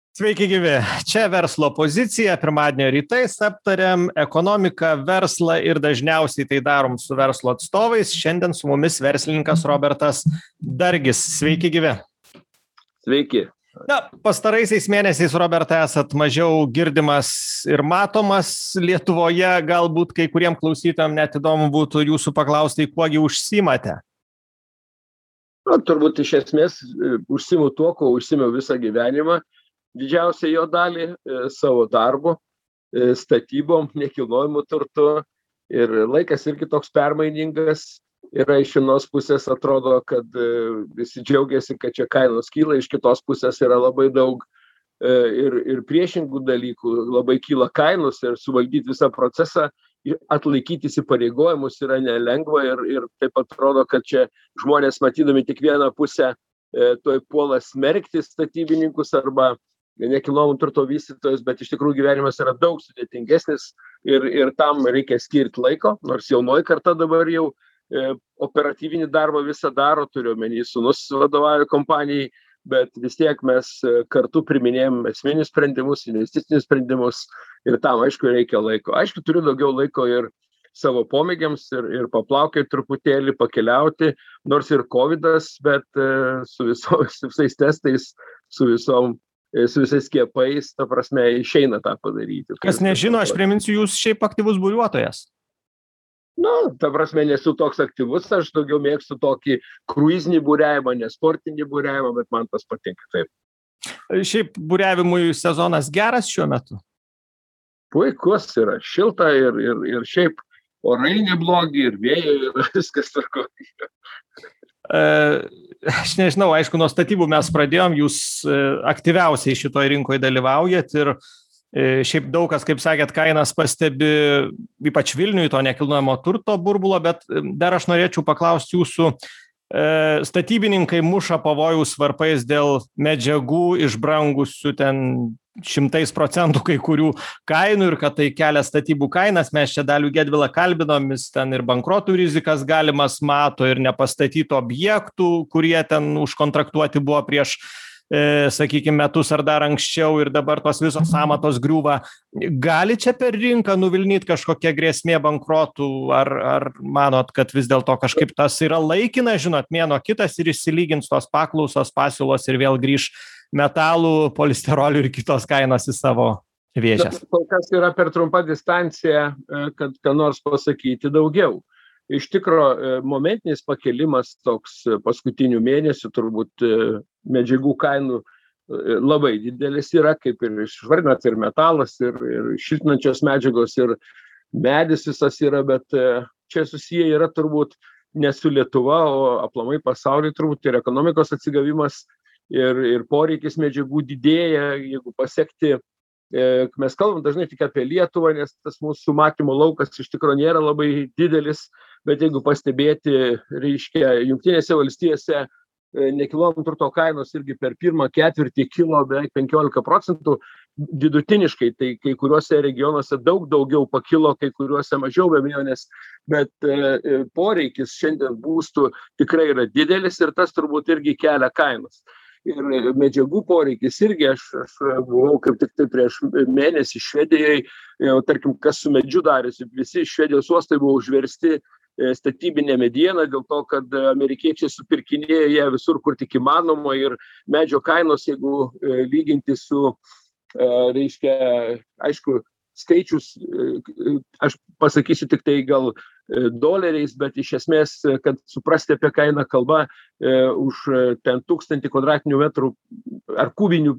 Sveiki gyvi. Čia verslo pozicija. Pirmadienio rytais aptariam ekonomiką, verslą ir dažniausiai tai darom su verslo atstovais. Šiandien su mumis verslininkas Robertas Dargis. Sveiki gyvi. Sveiki. Na, pastaraisiais mėnesiais, Robertai, esat mažiau girdimas ir matomas Lietuvoje. Galbūt kai kuriem klausytojam net įdomu būtų jūsų paklausti, kuogi užsiimate. Turbūt iš esmės užsiimu tuo, ko užsiimiau visą gyvenimą. Didžiausią jo dalį savo darbu, statybom, nekilnojimu turtu ir laikas irgi toks permainingas. Yra iš vienos pusės atrodo, kad visi džiaugiasi, kad čia kainos kyla, iš kitos pusės yra labai daug ir priešingų dalykų, labai kyla kainos ir suvaldyti visą procesą, atlaikyti įsipareigojimus yra nelengva ir taip atrodo, kad čia žmonės matydami tik vieną pusę toj puola smerkti statybininkus arba nekilnojamo turto vystytojus, bet iš tikrųjų gyvenimas yra daug sudėtingesnis ir tam reikia skirti laiko, nors jaunoji karta dabar jau operatyvinį darbą visą daro, turiu omeny, sūnus vadovauja kompanijai, bet vis tiek mes kartu priiminėjam esminius sprendimus, investicinius sprendimus ir tam, aišku, reikia laiko. Aišku, turiu daugiau laiko ir savo pomėgiams ir paplaukiai truputėlį, pakeliauti, nors ir covidas, bet su visais testais, su visais skiepais, ta prasme, išeina tą padaryti. Kas nežino, aš priminsiu, jūs šiaip aktyvus buriuotojas. Ta prasme, nesu toks aktyvus, aš daugiau mėgstu tokį kruizinį buriavimą, ne sportinį buriavimą, bet man tas patinka, taip. Šiaip buriavimui sezonas geras šiuo metu? Puikus yra, šilta ir šiaip orai neblogi, ir vėjo, ir viskas tvarkoja. Aš nežinau, aišku, nuo statybų mes pradėjom, jūs aktyviausiai šitoje rinkoje dalyvaujat ir šiaip daug kas, kaip sakėt, kainas pastebi, ypač Vilniuje, to nekilnojamo turto burbulo, bet dar aš norėčiau paklausti jūsų, statybininkai muša pavojaus varpais dėl medžiagų išbrangusių ten 100% kai kurių kainų ir kad tai kelia statybų kainas. Mes čia Dalių Gedvilą kalbinom, jis ten ir bankrotų rizikas galimas mato ir nepastatytų objektų, kurie ten užkontraktuoti buvo prieš sakykime, metus ar dar anksčiau ir dabar tos visos sąmatos griūva. Gali čia per rinką nuvilnyt kažkokia grėsmė bankrotų, ar manot, kad vis dėlto kažkaip tas yra laikina, žinot, mėnuo kitas ir išsilygins tos paklausos, pasiūlos ir vėl grįž metalų, polisterolių ir kitos kainos į savo vėžes? Kol kas yra per trumpa distancija, kad ką nors pasakyti daugiau. Iš tikro, momentinis pakelimas toks paskutinių mėnesių turbūt medžiagų kainų labai didelis yra, kaip ir išvardinat, ir metalas, ir šiltinančios medžiagos, ir medis visas yra, bet čia susiję yra turbūt ne su Lietuva, o aplamai pasaulyje turbūt ir ekonomikos atsigavimas, ir poreikis medžiagų didėja, jeigu pasiekti. Mes kalbam dažnai tik apie Lietuvą, nes tas mūsų matymo laukas iš tikrųjų nėra labai didelis, bet jeigu pastebėti, reiškia, Jungtinėse valstijose nekilnojamo turto kainos irgi per pirmą ketvirtį kilo beveik 15%, vidutiniškai, tai kai kuriuose regionuose daug daugiau pakilo, kai kuriuose mažiau be abejonės, bet poreikis šiandien būstų tikrai yra didelis ir tas turbūt irgi kelia kainas. Ir medžiagų poreikis irgi, aš buvau kaip tik tai prieš mėnesį Švedijoje, jau tarkim, kas su medžiu darėsi, visi Švedijos uostai buvo užversti statybinė mediena, dėl to, kad amerikiečiai supirkinėjo ją visur, kur tik įmanoma ir medžio kainos, jeigu lyginti su, reiškia, aišku, skaičius, aš pasakysiu tik tai gal doleriais, bet iš esmės, kad suprasti apie kainą kalba, už ten 1000 kvadratinių metrų ar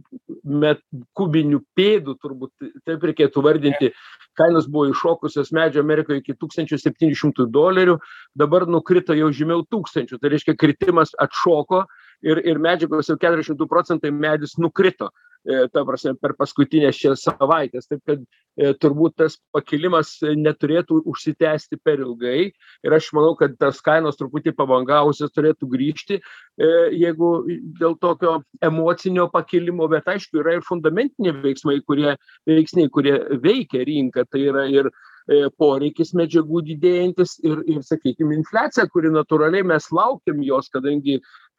kubinių pėdų, turbūt taip reikėtų vardinti, kainos buvo iššokusios medžio Amerikoje iki $1700, dabar nukrito jau žemiau 1000, tai reiškia kritimas atšoko ir medžiagos jau 400% medis nukrito. Ta prasme, per paskutinės šias savaitės. Taip, kad turbūt tas pakilimas neturėtų užsitęsti per ilgai ir aš manau, kad tas kainos truputį pabangavusios turėtų grįžti, jeigu dėl tokio emocinio pakilimo, bet aišku, yra ir fundamentiniai veiksniai, kurie veikia rinką, tai yra ir poreikis medžiagų didėjantis ir sakykime, infliacija, kuri natūraliai mes laukiam jos, kadangi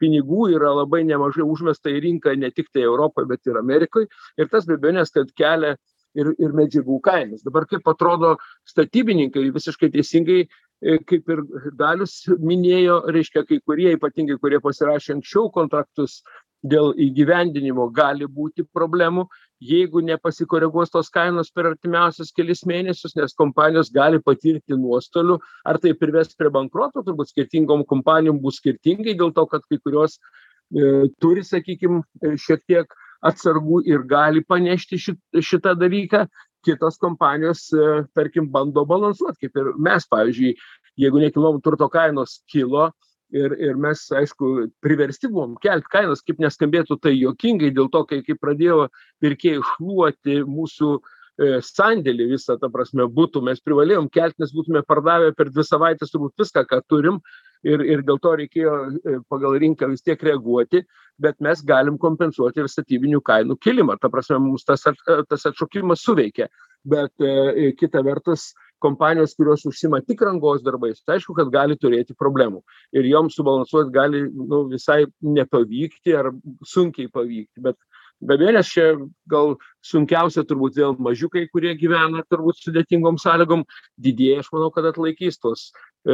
pinigų yra labai nemažai užmesta į rinką ne tik tai Europoje, bet ir Amerikoje. Ir tas be abejonės, kad kelia ir medžiagų kainas. Dabar kaip atrodo statybininkai, visiškai teisingai, kaip ir Dalius minėjo, reiškia, kai kurie, ypatingai kurie pasirašė anksčiau kontraktus dėl įgyvendinimo, gali būti problemų, jeigu nepasikoreguos tos kainos per artimiausius kelis mėnesius, nes kompanijos gali patirti nuostolių, ar tai prives prie bankroto, turbūt skirtingom kompanijom bus skirtingai, dėl to, kad kai kurios turi, sakykime, šiek tiek atsargų ir gali panešti šitą dalyką, kitos kompanijos, tarkim, bando balansuoti, kaip ir mes, pavyzdžiui, jeigu nekilnojamo turto kainos kilo, ir mes, aišku, priversti buvom kelti kainas, kaip neskambėtų tai juokingai, dėl to, kai pradėjo pirkėjai šluoti mūsų sandėlį visą, ta prasme, būtų, mes privalėjom kelti, nes būtume pardavę per 2 savaitės turbūt viską, ką turim, ir dėl to reikėjo pagal rinką vis tiek reaguoti, bet mes galim kompensuoti ir statybinių kainų kilimą. Ta prasme, mums tas atšokimas suveikia. Bet kita vertus, kompanijos, kurios užsima tik rangos darbais, tai aišku, kad gali turėti problemų. Ir joms subalansuoti gali visai nepavykti ar sunkiai pavykti. Bet be abejonės čia gal sunkiausia turbūt vėl mažiukai, kurie gyvena turbūt sudėtingom sąlygom, didieji, aš manau, kad atlaikys tos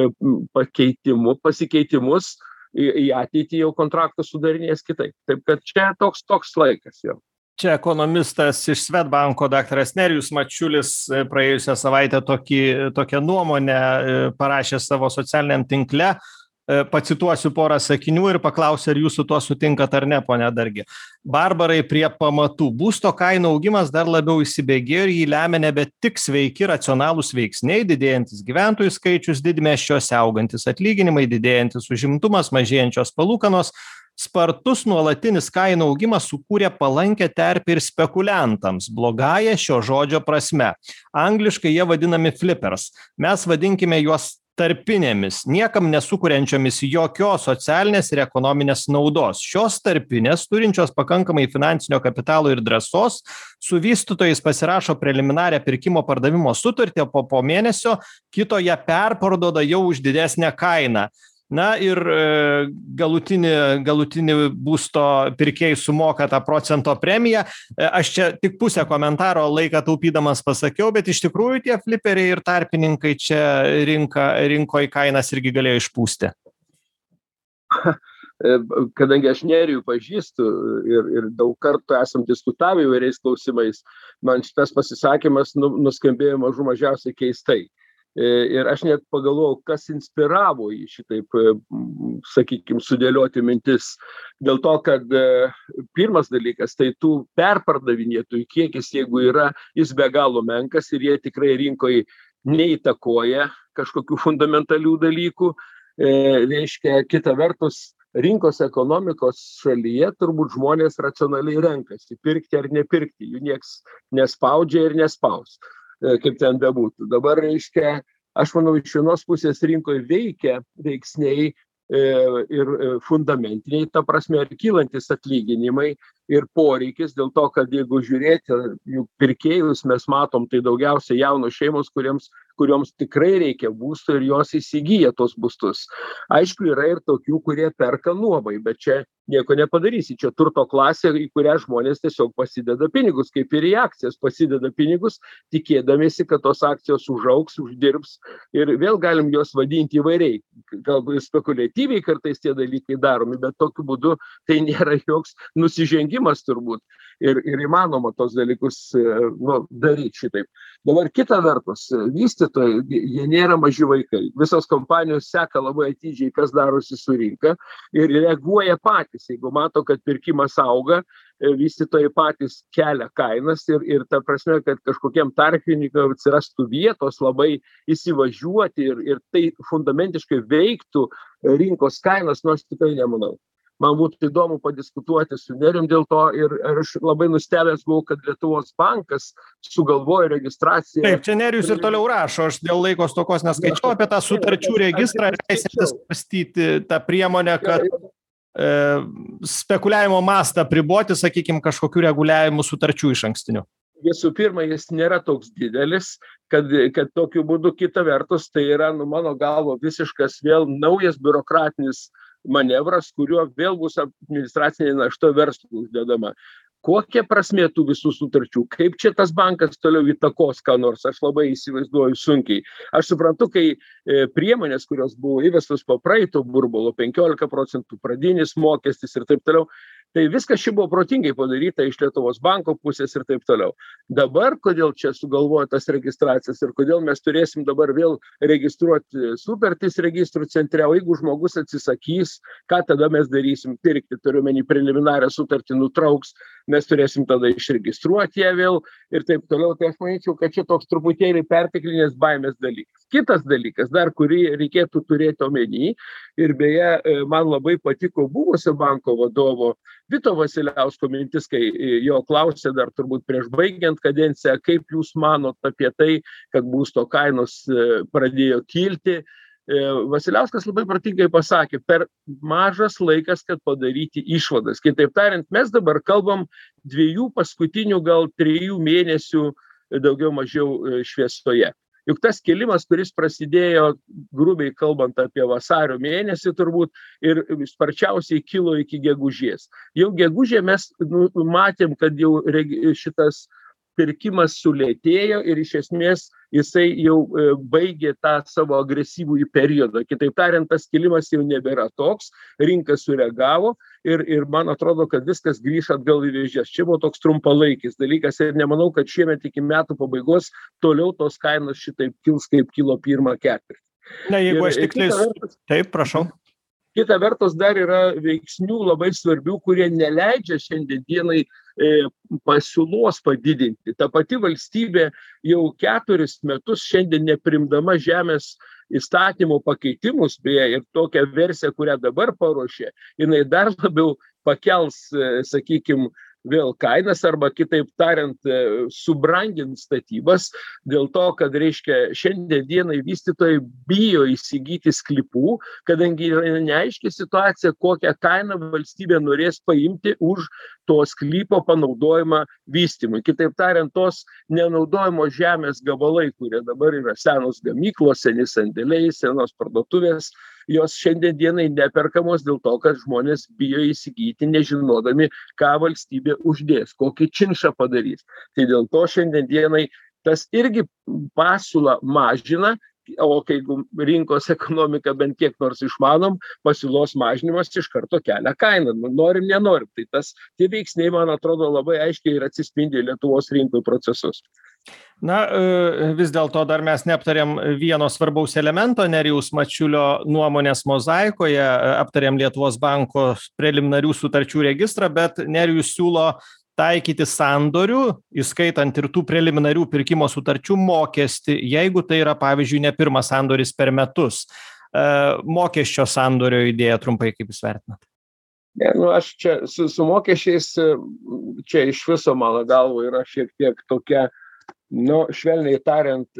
pasikeitimus, į ateitį jau kontraktus sudarinės kitaip. Taip kad čia toks laikas jau. Čia ekonomistas iš Swedbanko daktaras Nerijus Mačiulis praėjusią savaitę tokią nuomonę parašė savo socialiniam tinkle. Pacituosiu porą sakinių ir paklausiu, ar jūs su tuo sutinkat ar ne, ponia Dargi. Barbarai prie pamatų. Būsto kainų augimas dar labiau įsibėgėjo ir jį lemia nebe tik sveiki racionalūs veiksniai, didėjantis gyventojų skaičius, didmiesčiuose augantis atlyginimai, didėjantis užimtumas, mažėjančios palūkanos. Spartus nuolatinis kainų augimas sukūrė palankę terpę ir spekuliantams, blogąja šio žodžio prasme. Angliškai jie vadinami flippers. Mes vadinkime juos tarpinėmis, niekam nesukuriančiomis jokios socialinės ir ekonominės naudos. Šios tarpinės, turinčios pakankamai finansinio kapitalo ir drąsos, su vystytojais pasirašo preliminarią pirkimo pardavimo sutartį, o po mėnesio kito ją perparduoda jau už didesnę kainą. Na ir galutinį būsto pirkėjai sumoka tą procento premiją. Aš čia tik pusę komentaro laiką taupydamas pasakiau, bet iš tikrųjų tie fliperiai ir tarpininkai čia rinkoje kainas irgi galėjo išpūsti. Kadangi aš Nerijų pažįstu ir daug kartų esam diskutavę įvairiais klausimais, man šitas pasisakymas nuskambėjo mažiausiai keistai. Ir aš net pagalvojau, kas inspiravo jį šitaip, sakykime, sudėlioti mintis. Dėl to, kad pirmas dalykas, tai tų perpardavinėtojų kiekis, jeigu yra, jis be galo menkas ir jie tikrai rinkoje neįtakoja kažkokių fundamentalių dalykų. Reiškia, kita vertus, rinkos ekonomikos šalyje turbūt žmonės racionaliai renkasi, pirkti ar nepirkti, jų nieks nespaudžia ir nespaus. Kaip ten bebūtų. Dabar, reiškia, aš manau, iš vienos pusės rinkoje veikia veiksniai ir fundamentiniai, ta prasme, ir kylantis atlyginimai ir poreikis, dėl to, kad jeigu žiūrėti jų pirkėjus, mes matom, tai daugiausia jaunos šeimos, kurioms tikrai reikia būstų ir jos įsigyja tos būstus. Aišku, yra ir tokių, kurie perka nuomai, bet čia nieko nepadarysi. Čia turto klasė, į kurią žmonės tiesiog pasideda pinigus, kaip ir į akcijas pasideda pinigus, tikėdamėsi, kad tos akcijos užaugs, uždirbs ir vėl galim juos vadinti įvairiai. Galbūt spekuliatyviai kartais tie dalykai daromi, bet tokiu būdu tai nėra joks nusižengimas turbūt ir įmanoma tos dalykus daryti šitaip. Dabar kita vertus, vystytojai, jie nėra maži vaikai. Visos kompanijos seka labai atidžiai, kas darosi su rinka ir reaguoja patys. Jeigu mato, kad pirkimas auga, vystytojai patys kelia kainas ir ta prasme, kad kažkokiem tarpininkam atsirastų vietos labai įsivažiuoti ir tai fundamentiškai veiktų rinkos kainas, nors tikrai nemanau. Man būtų įdomu padiskutuoti su Nerijum dėl to ir aš labai nustebęs buvau, kad Lietuvos bankas sugalvojo registraciją. Taip, čia Nerijus ir toliau rašo, aš dėl laiko stokos neskaičiau apie tą sutarčių registrą ir teisėtis svarstyti tą priemonę, kad spekuliavimo mastą priboti, sakykime, kažkokių reguliavimų sutarčių išankstinių. Visų pirma, jis nėra toks didelis, kad tokiu būdu kita vertus tai yra, mano galvo, visiškas vėl naujas biurokratinis manevras, kuriuo vėl bus administracinė našta verslui uždedama. Kokia prasmė tų visų sutarčių? Kaip čia tas bankas toliau įtakos ką nors? Aš labai įsivaizduoju sunkiai. Aš suprantu, kai priemonės, kurios buvo įvestos po praeito burbulo, 15% pradinis mokestis ir taip toliau, tai viskas čia buvo protingai padaryta iš Lietuvos banko pusės ir taip toliau. Dabar, kodėl čia sugalvojo tas registracijas ir kodėl mes turėsim dabar vėl registruoti sutartis registrų centre, o jeigu žmogus atsisakys, ką tada mes darysim? Pirkti, turiu menį preliminarią sutartį nutrauks, mes turėsim tada išregistruoti ją vėl ir taip toliau. Tai aš manyčiau, kad čia toks truputėlį perteklinės baimės dalykas. Kitas dalykas, dar kurį reikėtų turėti omeny, ir beje, man labai patiko buvusio banko vadovo Vito Vasiliausko mintis, kai jo klausė dar turbūt prieš baigiant kadenciją, kaip jūs manot apie tai, kad būsto kainos pradėjo kilti. Vasiliauskas labai protingai pasakė, per mažas laikas, kad padaryti išvadas. Kitaip tariant, mes dabar kalbam 2 paskutinių, gal 3 mėnesių daugiau mažiau šviesoje. Juk tas kilimas, kuris prasidėjo, grubiai kalbant apie vasario mėnesį turbūt, ir sparčiausiai kilo iki gegužės. Jau gegužė mes matėm, kad jau šitas pirkimas sulėtėjo ir iš esmės jisai jau baigė tą savo agresyvųjį periodą. Kitaip tariant, tas kilimas jau nebėra toks, rinka sureagavo ir man atrodo, kad viskas grįš atgal į vėžes. Čia buvo toks trumpalaikis dalykas ir nemanau, kad šiemet iki metų pabaigos toliau tos kainos šitaip kils, kaip kilo pirmą ketvirtį. Na, jeigu aš tiksliai... Taip, prašau. Kita vertus dar yra veiksnių labai svarbių, kurie neleidžia šiandien dienai pasiūlos padidinti. Ta pati valstybė jau 4 metus šiandien neprimdama žemės įstatymo pakeitimus, beje, ir tokią versiją, kurią dabar paruošė, jinai dar labiau pakels, sakykime, vėl kainas arba kitaip tariant subrangins statybas dėl to, kad reiškia šiandien dienai vystytojai bijo įsigyti sklypų, kadangi yra neaiški situacija, kokią kainą valstybė norės paimti už to sklypo panaudojimą vystymui. Kitaip tariant, tos nenaudojimo žemės gabalai, kurie dabar yra senos gamyklos, seni sandėliai, senos parduotuvės, jos šiandien dienai neperkamos dėl to, kad žmonės bijo įsigyti, nežinodami, ką valstybė uždės, kokį činšą padarys. Tai dėl to šiandien dienai tas irgi pasiūlą mažina, o kai rinkos ekonomika bent kiek nors išmanom, pasiūlos mažinimas iš karto kelia kainą. Norim, nenorim. Tai tie veiksniai, man atrodo, labai aiškiai ir atsispindi Lietuvos rinkų procesus. Na, vis dėlto dar mes neaptarėm vieno svarbaus elemento Nerijaus Mačiulio nuomonės mozaikoje, aptarėm Lietuvos banko preliminarių sutarčių registrą, bet Nerijus siūlo taikyti sandorių, įskaitant ir tų preliminarių pirkimo sutarčių mokestį, jeigu tai yra, pavyzdžiui, ne pirmas sandoris per metus. Mokesčio sandorio idėja trumpai, kaip jūs vertinat? Aš čia su mokesčiais, čia iš viso mano galvo yra šiek tiek tokia, švelniai tariant,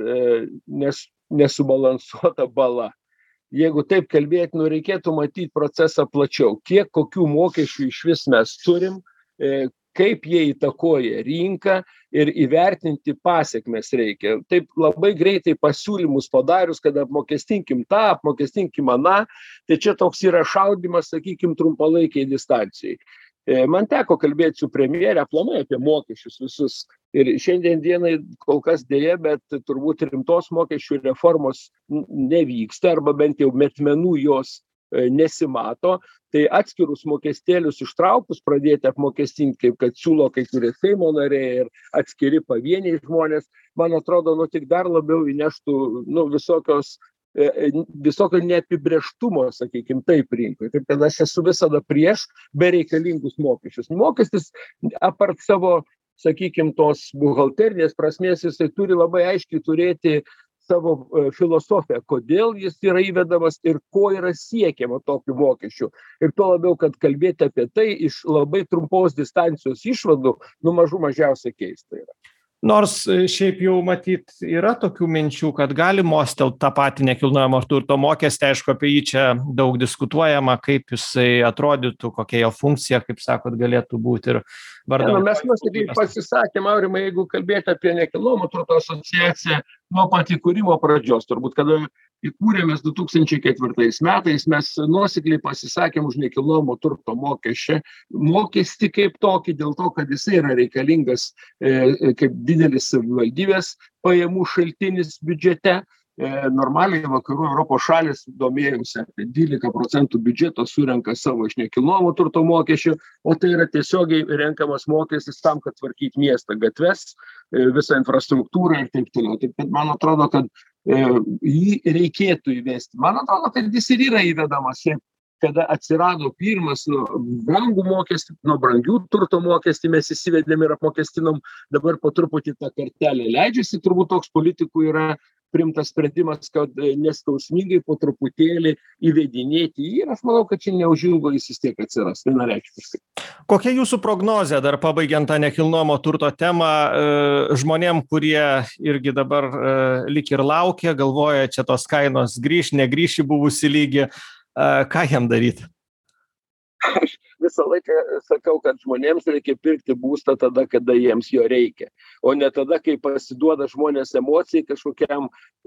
nesubalansuota bala. Jeigu taip kalbėti, reikėtų matyti procesą plačiau. Kiek kokių mokesčių iš vis mes turim, kaip jie įtakoja rinką ir įvertinti pasekmes reikia. Taip labai greitai pasiūlymus padarius, kad apmokestinkim tą, apmokestinkim aną, tai čia toks yra šaudimas, sakykime, trumpalaikiai distancijai. Man teko kalbėti su premjere aplamai apie mokesčius visus ir šiandien dienai kol kas dėja, bet turbūt rimtos mokesčių reformos nevyksta arba bent jau metmenų jos nesimato, tai atskirus mokestėlius ištraukus pradėti apmokestinti, kaip kad siūlo kai kurie Seimo nariai ir atskiri pavieniai žmonės, man atrodo, tik dar labiau įneštų visokio neapibrėžtumo, sakykime, taip rinkoje. Taip, kad aš esu visada prieš bereikalingus mokesčius. Mokestis, apart savo, sakykime, tos buhalterinės prasmės, jisai turi labai aiškiai turėti savo filosofiją, kodėl jis yra įvedamas ir ko yra siekiama tokiu mokesčiu. Ir tuo labiau, kad kalbėti apie tai iš labai trumpos distancijos išvadų, mažų mažiausiai keista yra. Nors šiaip jau matyt yra tokių minčių, kad gali mostelt tą patį nekilnojamo turto mokestį, aišku, apie jį čia daug diskutuojama, kaip jisai atrodytų, kokia jo funkcija, kaip sakot, galėtų būti ir vardan. Mes nuosekliai pasisakėm, Aurimai, jeigu kalbėti apie nekilnojamo turto asociaciją nuo pat įkūrimo pradžios, turbūt, kada įkūrėmės 2004 metais, mes nuosekliai pasisakėm už nekilnojamo turto mokestį kaip tokį, dėl to, kad jisai yra reikalingas kaip didelis savivaldybės pajamų šaltinis biudžete. Normaliai vakarų Europos šalis, domėjausi, apie 12% biudžeto surenka savo iš nekilnojamo turto mokesčių, o tai yra tiesiogiai renkamas mokestis tam, kad tvarkyti miestą, gatves, visą infrastruktūrą ir taip toliau. Taip kad man atrodo, kad jį reikėtų įvesti. Man atrodo, kad jis ir yra įvedamas, kada atsirado pirmas brangų mokestį, brangių turto mokestį mes įsivedėm ir apmokestinom, dabar po truputį tą kartelę leidžiasi, turbūt toks politikų yra primtas sprendimas, kad neskausmingai po truputėlį įvedinėti jį ir aš manau, kad čia neužilgo jis vis tiek atsiras, vienareikšmiškai. Kokia jūsų prognozė, dar pabaigiant tą nekilnojamo turto temą, žmonėm, kurie irgi dabar lyg ir laukia, galvoja, čia tos kainos grįš, negrįš į buvusį lygį, ką jam daryti? Aš visą laiką sakau, kad žmonėms reikia pirkti būstą tada, kada jiems jo reikia, o ne tada, kai pasiduoda žmonės emocijai kažkokiam,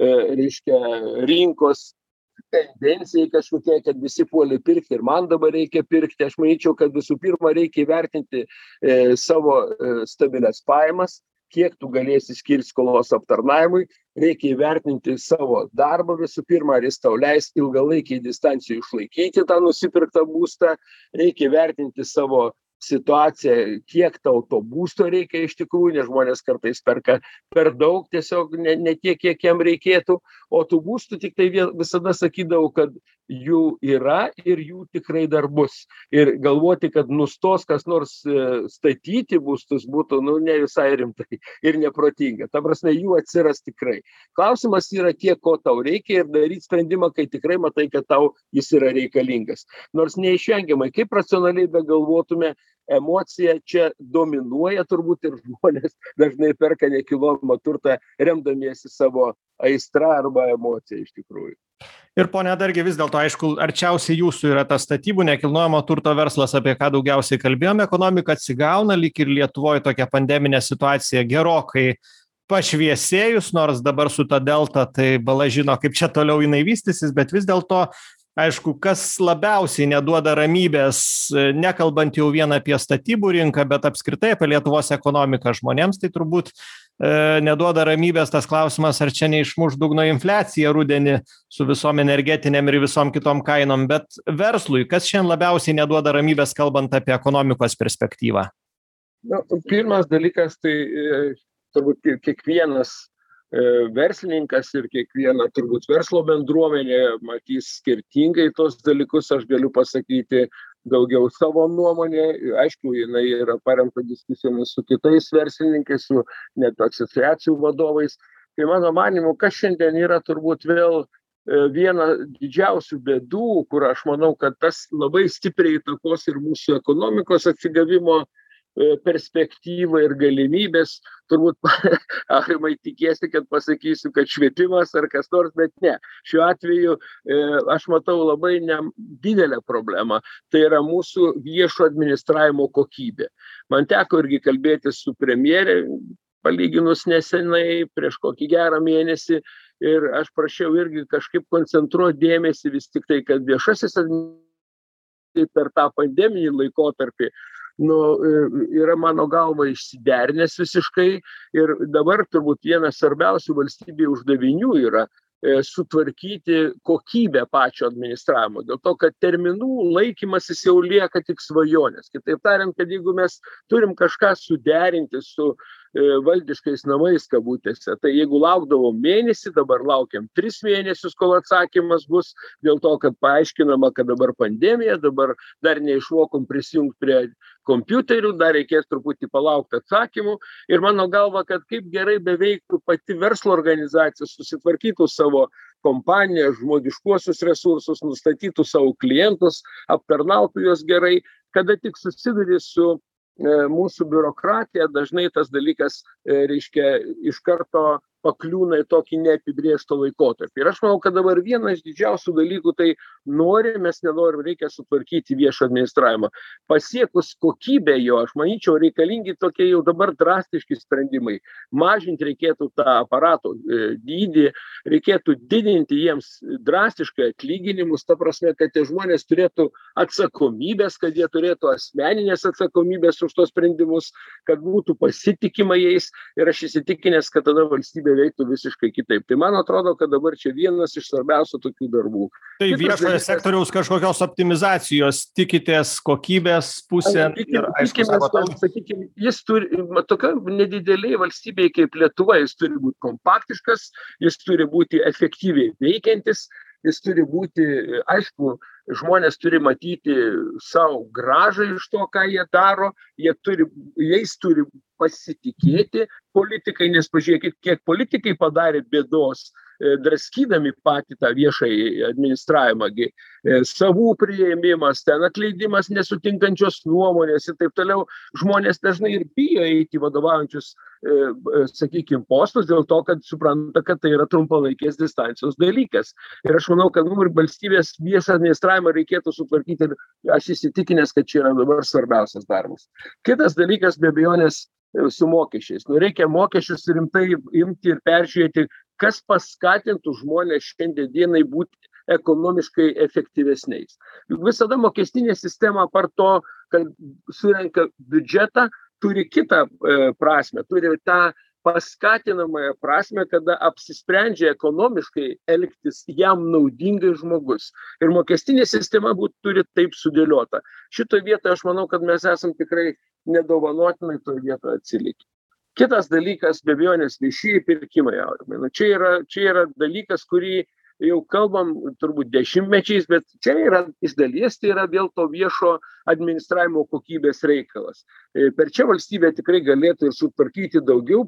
rinkos tendencijai kažkokiai, kad visi puolė pirkti ir man dabar reikia pirkti. Aš manyčiau, kad visų pirma reikia įvertinti savo stabilias pajamas, kiek tu galėsi skirti skolos aptarnavimui, reikia įvertinti savo darbą visų pirma, ar jis tau leis ilgalaikiai distancijai išlaikyti tą nusipirktą būstą, reikia įvertinti savo situaciją, kiek tau to būsto reikia iš tikrųjų, nes žmonės kartais perka per daug, tiesiog ne tiek, kiek jam reikėtų, o tų būstų tik tai visada sakydavau, kad jų yra ir jų tikrai dar bus. Ir galvoti, kad nustos kas nors statyti būstus būtų, ne visai rimtai ir neprotinga. Ta prasme, jų atsiras tikrai. Klausimas yra, kiek ko tau reikia ir daryti sprendimą, kai tikrai matai, kad tau jis yra reikalingas. Nors neišvengiamai, kaip racionaliai begalvotume, emocija čia dominuoja turbūt ir žmonės dažnai perka nekilnojamą turtą remdamiesi savo aistra arba emocija iš tikrųjų. Ir ponia Dargi, vis dėlto, aišku, arčiausiai jūsų yra tas statybų nekilnojamo turto verslas, apie ką daugiausiai kalbėjome, ekonomika atsigauna, lyg ir Lietuvoje tokia pandeminė situacija gerokai pašviesėjus, nors dabar su ta delta, tai bala žino, kaip čia toliau jinai vystysis, bet vis dėlto, aišku, kas labiausiai neduoda ramybės, nekalbant jau vien apie statybų rinką, bet apskritai apie Lietuvos ekonomiką žmonėms, tai turbūt neduoda ramybės tas klausimas, ar čia neišmuš dugno infliacija rudenį su visom energetinėm ir visom kitom kainom, bet verslui, kas šiandien labiausiai neduoda ramybės, kalbant apie ekonomikos perspektyvą? Pirmas dalykas, tai turbūt kiekvienas verslininkas ir kiekviena turbūt verslo bendruomenė matys skirtingai tos dalykus, aš galiu pasakyti daugiau savo nuomonę, aišku, jinai yra paremta diskusijomis su kitais verslininkais, su net asociacijų vadovais. Tai mano manymu, kas šiandien yra turbūt vėl viena didžiausių bėdų, kur aš manau, kad tas labai stipriai įtakos ir mūsų ekonomikos atsigavimo perspektyvą ir galimybės, turbūt Aurimai tikiesi, kad pasakysiu, kad švietimas ar kas nors, bet ne. Šiuo atveju aš matau labai didelę problemą, tai yra mūsų viešo administravimo kokybė. Man teko irgi kalbėti su premjere, palyginus nesenai, prieš kokį gerą mėnesį, ir aš prašiau irgi kažkaip koncentruoti dėmesį vis tik tai, kad viešasis administravimas per tą pandeminį laikotarpį yra mano galva išsiderinęs visiškai ir dabar turbūt vienas svarbiausių valstybei uždavinių yra sutvarkyti kokybę pačio administravimo, dėl to, kad terminų laikymasis jau lieka tik svajonės. Kitaip tariant, kad jeigu mes turim kažką suderinti su valdiškais namais kabutėse, tai jeigu laukdavom mėnesį, dabar laukiam 3 mėnesius, kol atsakymas bus, dėl to, kad paaiškinama, kad dabar pandemija, dabar dar neišmokom prisijungti prie kompiuterių, dar reikės truputį palaukti atsakymų. Ir mano galva, kad kaip gerai beveiktų pati verslo organizacija, susitvarkytų savo kompaniją, žmogiškuosius resursus, nustatytų savo klientus, aptarnautų juos gerai, kada tik susiduri su mūsų biurokratija, dažnai tas dalykas, reiškia, iš karto pakliūna į tokį neapibrėžtą laikotarpį. Ir aš manau, kad dabar vienas iš didžiausių dalykų, tai norim, mes nenorim, reikia sutvarkyti viešo administravimą. Pasiekus kokybę jo, aš manyčiau, reikalingi tokie jau dabar drastiški sprendimai. Mažinti reikėtų tą aparato dydį, reikėtų didinti jiems drastiškai atlyginimus, ta prasme, kad tie žmonės turėtų atsakomybės, kad jie turėtų asmeninės atsakomybės už tos sprendimus, kad būtų pasitikima jais, ir aš įsitikinęs, kad tada valstybė veiktų visiškai kitaip. Tai man atrodo, kad dabar čia vienas iš svarbiausių tokių darbų. Tai viešojo sektoriaus kažkokios optimizacijos tikitės kokybės pusė? Sakykime, jis turi, tokia nedideliai valstybėje kaip Lietuva, jis turi būti kompaktiškas, jis turi būti efektyviai veikiantis, jis turi būti, aišku, žmonės turi matyti savo grąžą iš to, ką jie daro, jais turi pasitikėti politikai, nes pažiūrėkit, kiek politikai padarė bėdos, draskydami patį tą viešąjį administravimą, savų priėmimas, ten atleidimas nesutinkančios nuomonės ir taip toliau. Žmonės dažnai ir bijo eiti vadovaujančius, sakykime, postus dėl to, kad supranta, kad tai yra trumpalaikės distancijos dalykas. Ir aš manau, kad ir valstybės viešą administravimą reikėtų sutvarkyti ir aš įsitikinęs, kad čia yra dabar svarbiausias darbas. Kitas dalykas, be abejonės, su mokesčiais. Reikia mokesčius rimtai imti ir peržiūrėti, kas paskatintų žmonės šiandien dienai būti ekonomiškai efektyvesniais. Juk visada mokestinė sistema apart to, kad surenka biudžetą, turi kitą prasme, turi tą paskatinamąją prasme, kada apsisprendžia ekonomiškai elgtis jam naudingai žmogus. Ir mokestinė sistema turi taip sudėliota. Šitoje vietoje aš manau, kad mes esam tikrai nedovanotinai toje vietoje atsilikę. Kitas dalykas, be abejonės, viešieji pirkimai. Čia yra dalykas, kurį jau kalbam turbūt dešimtmečiais, bet čia yra iš dalies, tai yra vėl to viešo administravimo kokybės reikalas. Per čia valstybė tikrai galėtų ir sutvarkyti daugiau,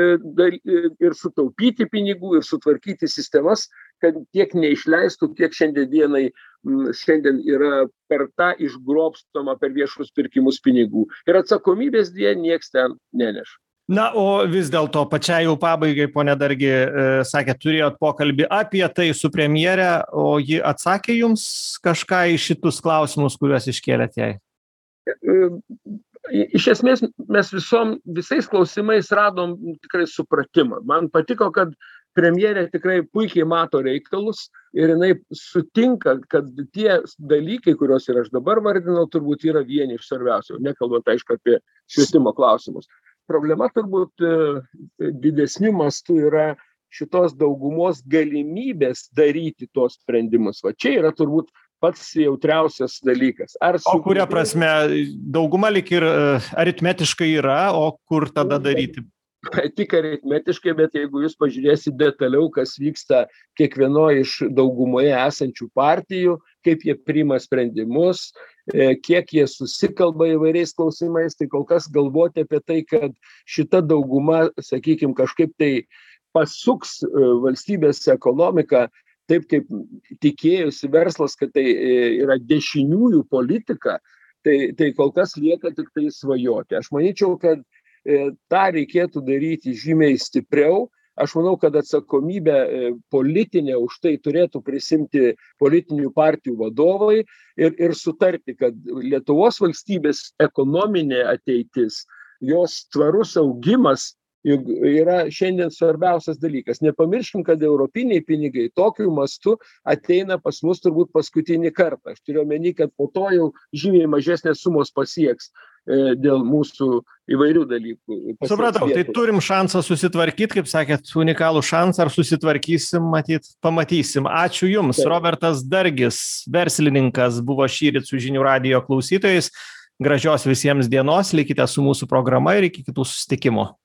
ir sutaupyti pinigų, ir sutvarkyti sistemas, kad tiek neišleistų, kiek šiandien yra per tą išgrobstoma per viešus pirkimus pinigų. Ir atsakomybės dėja nieks ten neneša. Na, o vis dėlto pačiai jau pabaigai, ponė Dargi, sakė, turėjot pokalbį apie tai su premjere, o ji atsakė jums kažką į šitus klausimus, kuriuos iškėlėt jai? Iš esmės mes visais klausimais radom tikrai supratimą. Man patiko, kad premjerė tikrai puikiai mato reikalus ir jinai sutinka, kad tie dalykai, kuriuos ir aš dabar vardinau, turbūt yra vieni iš svarbiausių, nekalbant, aišku, apie švietimo klausimus. Problema turbūt didesniu mastu yra šitos daugumos galimybės daryti tos sprendimus. Va čia yra turbūt pats jautriausias dalykas. O kuria prasme, dauguma lyg ir aritmetiškai yra, o kur tada daryti? Tik aritmetiškai, bet jeigu jūs pažiūrėsite detaliau, kas vyksta kiekvienoje iš daugumoje esančių partijų, kaip jie priima sprendimus, kiek jie susikalba įvairiais klausimais, tai kol kas galvoti apie tai, kad šita dauguma, sakykime, kažkaip tai pasuks valstybės ekonomiką, taip kaip tikėjusi verslas, kad tai yra dešiniųjų politika, tai kol kas lieka tik tai svajoti. Aš manyčiau, kad tą reikėtų daryti žymiai stipriau. Aš manau, kad atsakomybę politinę už tai turėtų prisimti politinių partijų vadovai ir sutarti, kad Lietuvos valstybės ekonominė ateitis, jos tvarus augimas yra šiandien svarbiausias dalykas. Nepamirškim, kad europiniai pinigai tokiu mastu ateina pas mus turbūt paskutinį kartą. Aš turiu omeny, kad po to jau žymiai mažesnės sumos pasieks dėl mūsų įvairių dalykų. Supratau, tai turim šansą susitvarkyti, kaip sakėt, unikalų šansą, ar susitvarkysim, matyt, pamatysim. Ačiū Jums. Taip. Robertas Dargis, verslininkas, buvo šįryt su Žinių radijo klausytojais. Gražios visiems dienos, likite su mūsų programa ir iki kitų susitikimų.